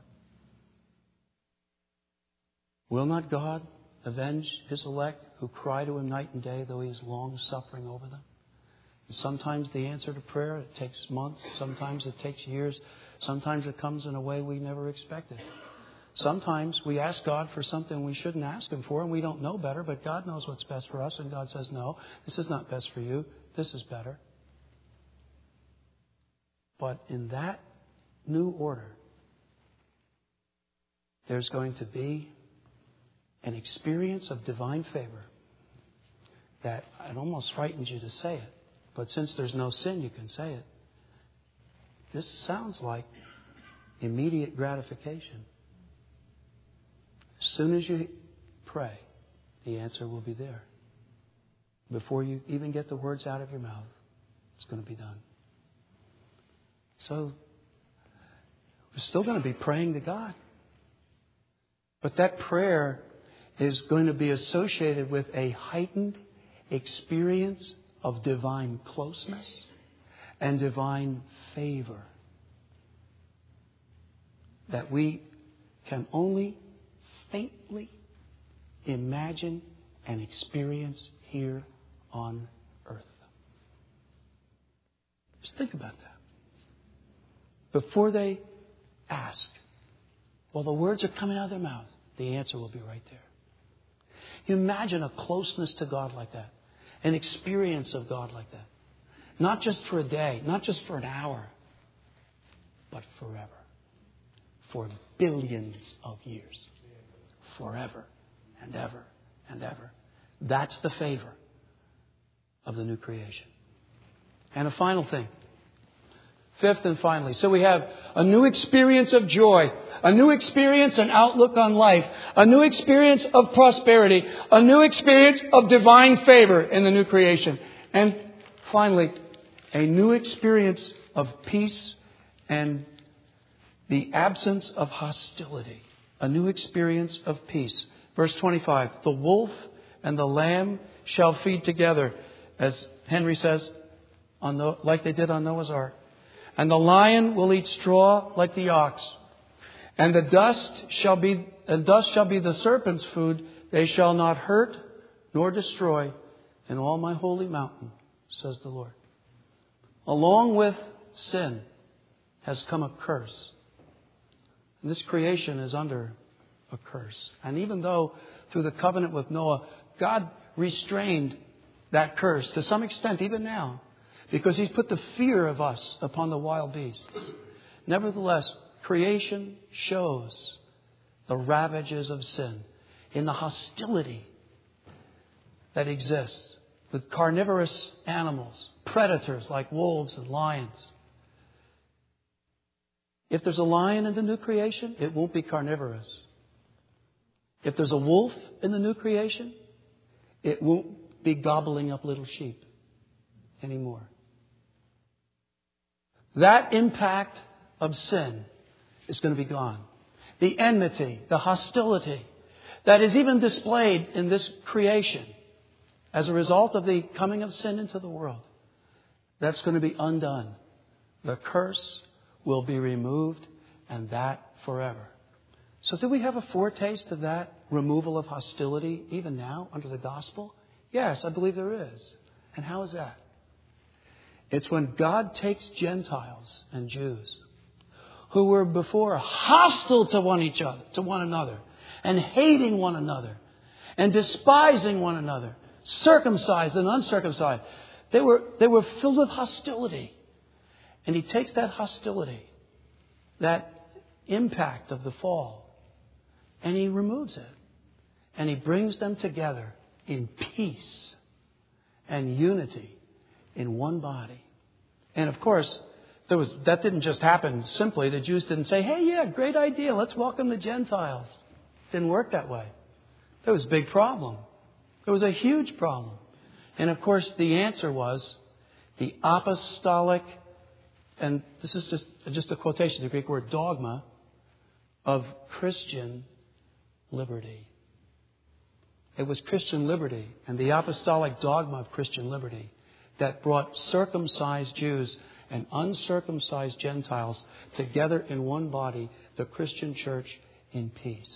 Will not God avenge His elect who cry to Him night and day, though He is long suffering over them? And sometimes the answer to prayer, it takes months. Sometimes it takes years. Sometimes it comes in a way we never expected. Sometimes we ask God for something we shouldn't ask Him for, and we don't know better, but God knows what's best for us, and God says, no, this is not best for you. This is better. But in that new order, there's going to be an experience of divine favor that it almost frightens you to say it. But since there's no sin, you can say it. This sounds like immediate gratification. As soon as you pray, the answer will be there. Before you even get the words out of your mouth, it's going to be done. So, we're still going to be praying to God. But that prayer is going to be associated with a heightened experience of divine closeness and divine favor that we can only faintly imagine and experience here on earth. Just think about that. Before they ask, while the words are coming out of their mouth, the answer will be right there. You imagine a closeness to God like that. An experience of God like that. Not just for a day, not just for an hour, but forever. For billions of years. Forever and ever and ever. That's the favor of the new creation. And a final thing. Fifth and finally. So we have a new experience of joy. A new experience and outlook on life. A new experience of prosperity. A new experience of divine favor in the new creation. And finally, a new experience of peace and the absence of hostility. A new experience of peace. Verse twenty-five. The wolf and the lamb shall feed together. As Henry says, on the, like they did on Noah's Ark. And the lion will eat straw like the ox. And the dust shall be, and dust shall be the serpent's food. They shall not hurt nor destroy in all my holy mountain, says the Lord. Along with sin has come a curse. And this creation is under a curse. And even though through the covenant with Noah, God restrained that curse to some extent, even now, because He's put the fear of us upon the wild beasts. Nevertheless, creation shows the ravages of sin in the hostility that exists with carnivorous animals, predators like wolves and lions. If there's a lion in the new creation, it won't be carnivorous. If there's a wolf in the new creation, it won't be gobbling up little sheep anymore. That impact of sin is going to be gone. The enmity, the hostility that is even displayed in this creation as a result of the coming of sin into the world, that's going to be undone. The curse will be removed, and that forever. So do we have a foretaste of that removal of hostility even now under the gospel? Yes, I believe there is. And how is that? It's when God takes Gentiles and Jews who were before hostile to one each other, to one another, and hating one another and despising one another, circumcised and uncircumcised. They were, they were filled with hostility. And he takes that hostility, that impact of the fall, and he removes it. And he brings them together in peace and unity in one body. And of course, there was, that didn't just happen simply. The Jews didn't say, hey, yeah, great idea. Let's welcome the Gentiles. It didn't work that way. There was a big problem. There was a huge problem. And of course, the answer was the apostolic, and this is just, just a quotation, the Greek word dogma, of Christian liberty. It was Christian liberty and the apostolic dogma of Christian liberty that brought circumcised Jews and uncircumcised Gentiles together in one body, the Christian church, in peace.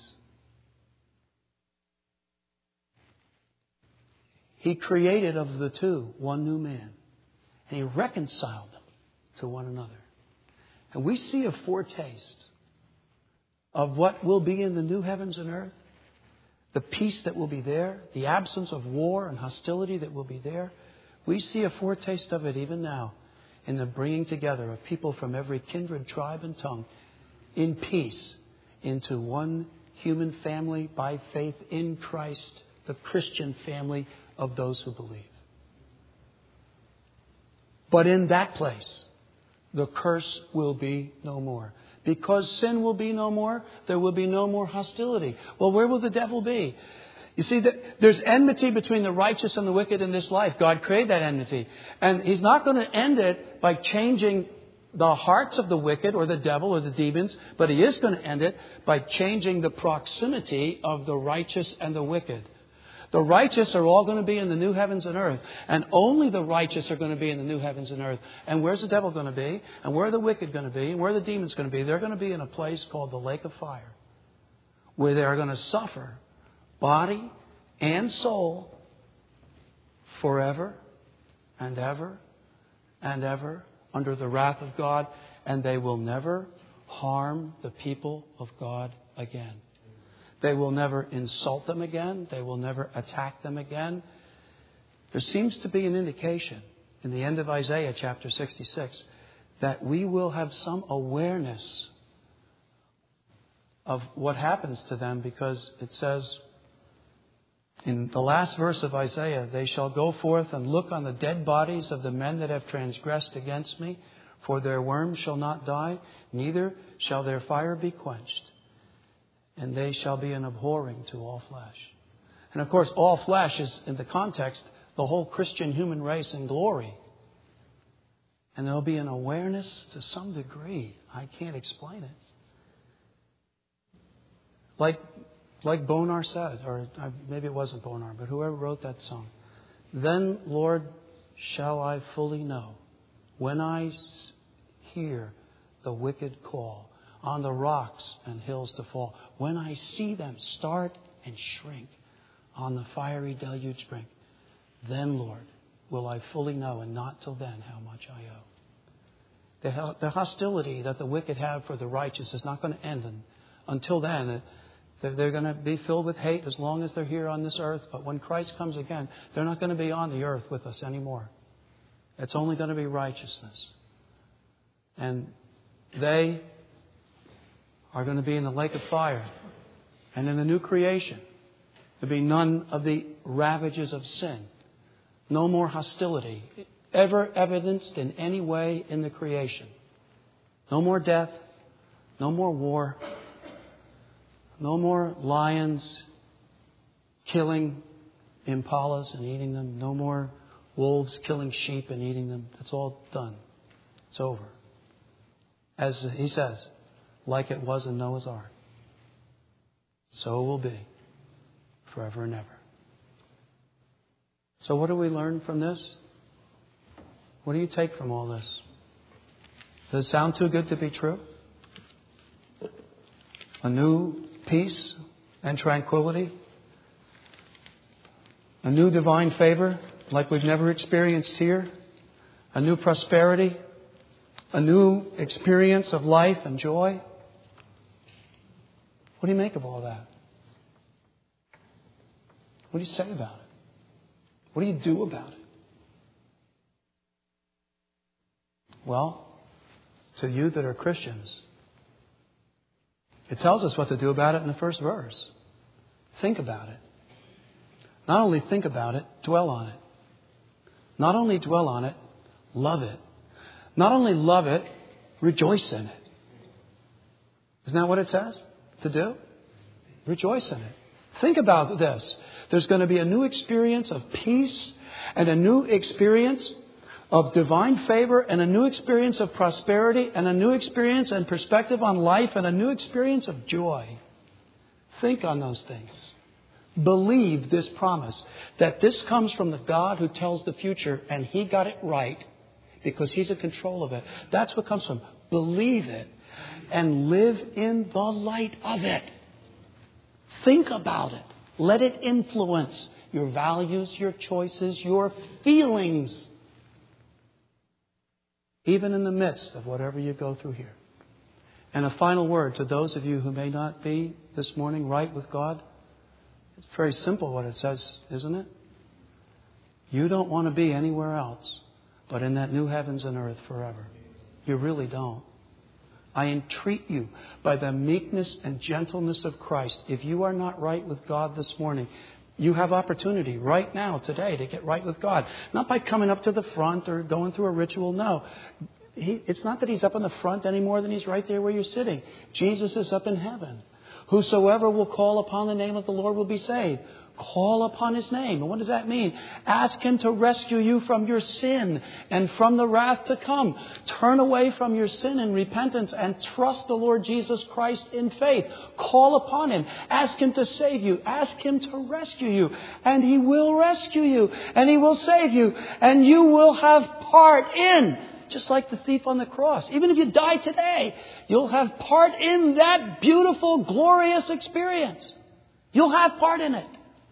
He created of the two one new man, and he reconciled them to one another. And we see a foretaste of what will be in the new heavens and earth, the peace that will be there, the absence of war and hostility that will be there. We see a foretaste of it even now in the bringing together of people from every kindred, tribe, and tongue in peace into one human family by faith in Christ, the Christian family of those who believe. But in that place, the curse will be no more. Because sin will be no more, there will be no more hostility. Well, where will the devil be? You see, there's enmity between the righteous and the wicked in this life. God created that enmity. And He's not going to end it by changing the hearts of the wicked or the devil or the demons, but He is going to end it by changing the proximity of the righteous and the wicked. The righteous are all going to be in the new heavens and earth. And only the righteous are going to be in the new heavens and earth. And where's the devil going to be? And where are the wicked going to be? And where are the demons going to be? They're going to be in a place called the lake of fire, where they are going to suffer body and soul forever and ever and ever under the wrath of God. And they will never harm the people of God again. They will never insult them again. They will never attack them again. There seems to be an indication in the end of Isaiah chapter sixty-six that we will have some awareness of what happens to them, because it says in the last verse of Isaiah, they shall go forth and look on the dead bodies of the men that have transgressed against me, for their worm shall not die, neither shall their fire be quenched. And they shall be an abhorring to all flesh. And of course, all flesh is, in the context, the whole Christian human race in glory. And there'll be an awareness to some degree. I can't explain it. Like, like Bonar said, or maybe it wasn't Bonar, but whoever wrote that song. Then, Lord, shall I fully know, when I hear the wicked call, on the rocks and hills to fall, when I see them start and shrink on the fiery deluge brink, then, Lord, will I fully know, and not till then, how much I owe. The, the hostility that the wicked have for the righteous is not going to end. And until then, they're, they're going to be filled with hate as long as they're here on this earth. But when Christ comes again, they're not going to be on the earth with us anymore. It's only going to be righteousness. And they are going to be in the lake of fire. And in the new creation, there'll be none of the ravages of sin. No more hostility ever evidenced in any way in the creation. No more death. No more war. No more lions killing impalas and eating them. No more wolves killing sheep and eating them. It's all done. It's over. As He says, like it was in Noah's Ark, so it will be forever and ever. So what do we learn from this? What do you take from all this? Does it sound too good to be true? A new peace and tranquility? A new divine favor like we've never experienced here? A new prosperity? A new experience of life and joy? What do you make of all that? What do you say about it? What do you do about it? Well, to you that are Christians, it tells us what to do about it in the first verse. Think about it. Not only think about it, dwell on it. Not only dwell on it, love it. Not only love it, rejoice in it. Isn't that what it says to do? Rejoice in it. Think about this. There's going to be a new experience of peace and a new experience of divine favor and a new experience of prosperity and a new experience and perspective on life and a new experience of joy. Think on those things. Believe this promise that this comes from the God who tells the future and He got it right because He's in control of it. That's what comes from. Believe it and live in the light of it. Think about it. Let it influence your values, your choices, your feelings. Even in the midst of whatever you go through here. And a final word to those of you who may not be this morning right with God. It's very simple what it says, isn't it? You don't want to be anywhere else but in that new heavens and earth forever. You really don't. I entreat you by the meekness and gentleness of Christ. If you are not right with God this morning, you have opportunity right now, today, to get right with God. Not by coming up to the front or going through a ritual. No. He, it's not that He's up in the front any more than He's right there where you're sitting. Jesus is up in heaven. Whosoever will call upon the name of the Lord will be saved. Call upon His name. And what does that mean? Ask Him to rescue you from your sin and from the wrath to come. Turn away from your sin and repentance and trust the Lord Jesus Christ in faith. Call upon Him. Ask Him to save you. Ask Him to rescue you. And He will rescue you. And He will save you. And you will have part in, just like the thief on the cross. Even if you die today, you'll have part in that beautiful, glorious experience. You'll have part in it.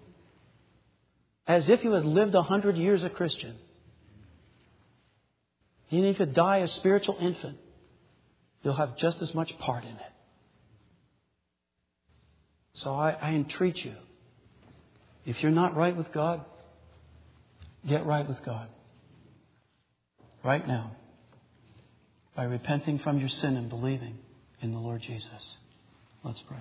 As if you had lived a hundred years a Christian. Even if you die a spiritual infant, you'll have just as much part in it. So I, I entreat you, if you're not right with God, get right with God. Right now. By repenting from your sin and believing in the Lord Jesus. Let's pray.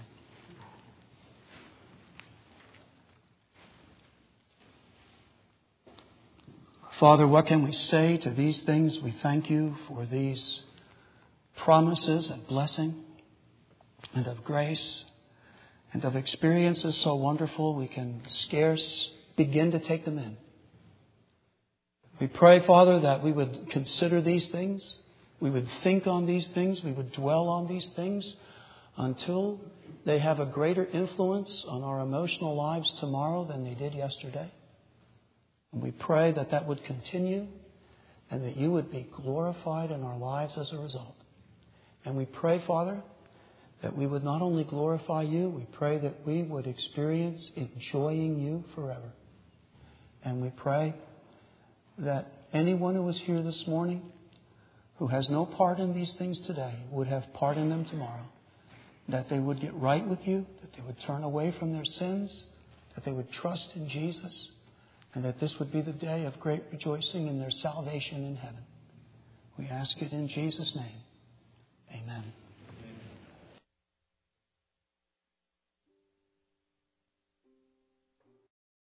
Father, what can we say to these things? We thank You for these promises of blessing and of grace and of experiences so wonderful we can scarce begin to take them in. We pray, Father, that we would consider these things. We would think on these things. We would dwell on these things until they have a greater influence on our emotional lives tomorrow than they did yesterday. And we pray that that would continue and that You would be glorified in our lives as a result. And we pray, Father, that we would not only glorify You, we pray that we would experience enjoying You forever. And we pray that anyone who is here this morning who has no part in these things today would have part in them tomorrow. That they would get right with You, that they would turn away from their sins, that they would trust in Jesus, and that this would be the day of great rejoicing in their salvation in heaven. We ask it in Jesus' name. Amen.